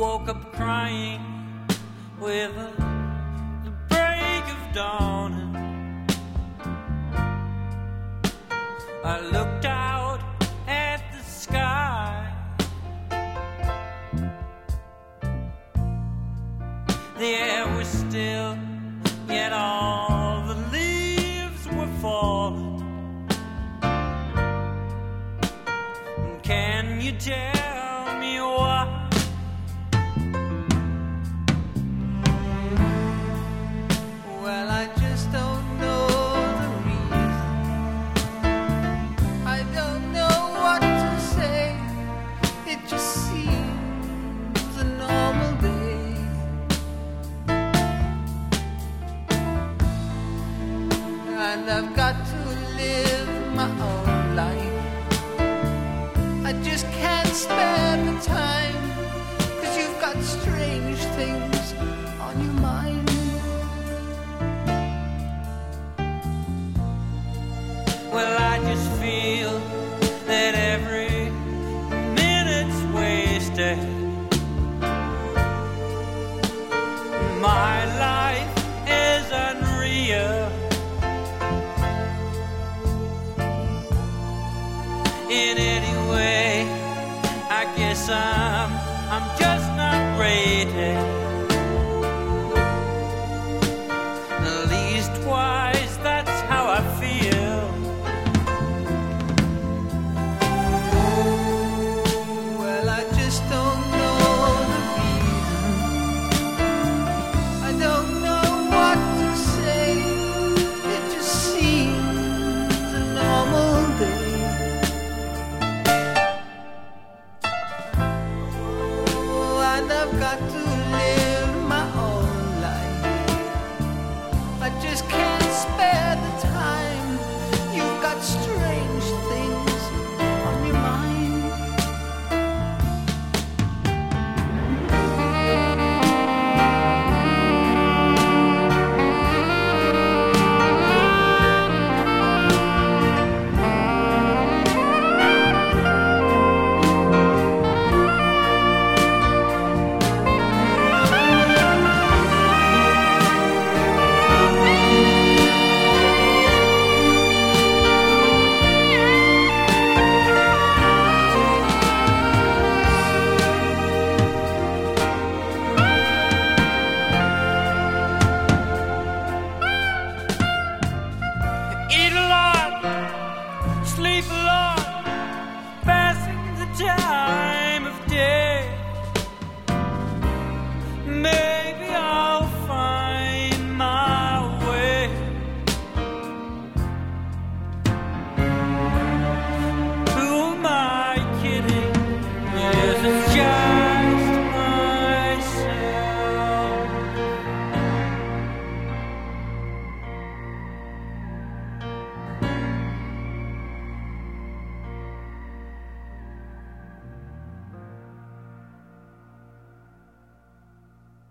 woke up crying with the break of dawn. I looked out at the sky. The air was still, yet all the leaves were falling. Can you tell me why? Well, I just don't know the reason. I don't know what to say. It just seems a normal day. And I've got